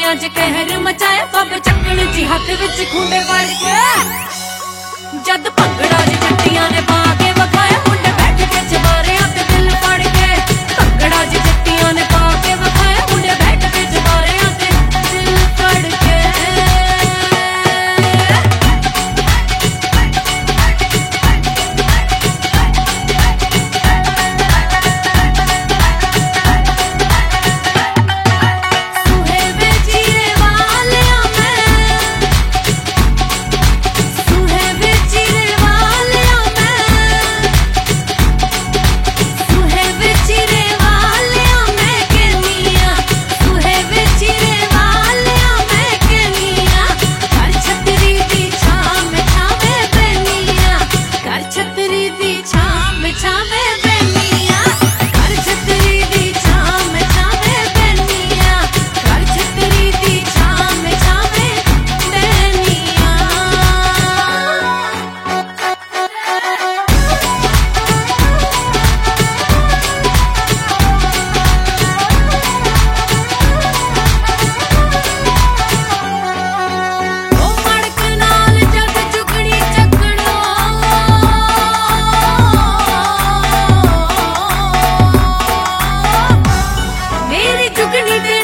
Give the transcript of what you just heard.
दुनिया च कहर मचाया सब चक्कण ची हथ विच खुंडे वड़ के जद भंगड़ा च जट्टियां ने पा के वखाया मुंडे बैठ के चबारियां ते दिल फड़ के भंगड़ा च जट्टियां ने पा के वखाया मुंडे बैठ के चबारियां ते दिल फड़ के जुगनी